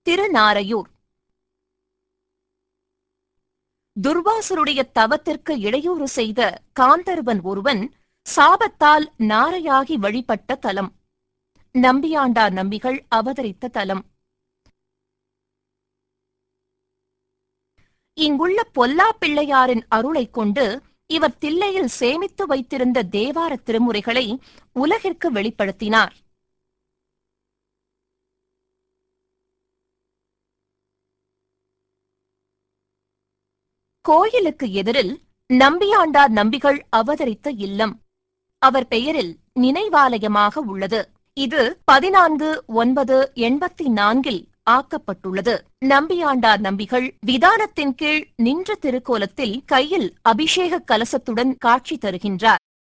திருநாரையூர். துர்வாசருடைய தவத்திற்கு இடையூறு செய்த காந்தர்வன் ஒருவன் சாபத்தால் நாரையாகி வழிபட்ட தலம். நம்பியாண்டார் நம்பிகள் அவதரித்த தலம். இங்குள்ள பொல்லா பிள்ளையாரின் அருளைக் கொண்டு இவர் தில்லையில் சேமித்து வைத்திருந்த தேவார திருமுறைகளை உலகிற்கு வெளிப்படுத்தினார். கோயிலுக்கு எதிரில் நம்பியாண்டார் நம்பிகள் அவதரித்த இல்லம் அவர் பெயரில் நினைவாலயமாக உள்ளது. இது 14/9/84 ஆக்கப்பட்டுள்ளது. நம்பியாண்டார் நம்பிகள் விதானத்தின் கீழ் நின்ற திருக்கோலத்தில் கையில் அபிஷேக கலசத்துடன் காட்சி தருகின்றார்.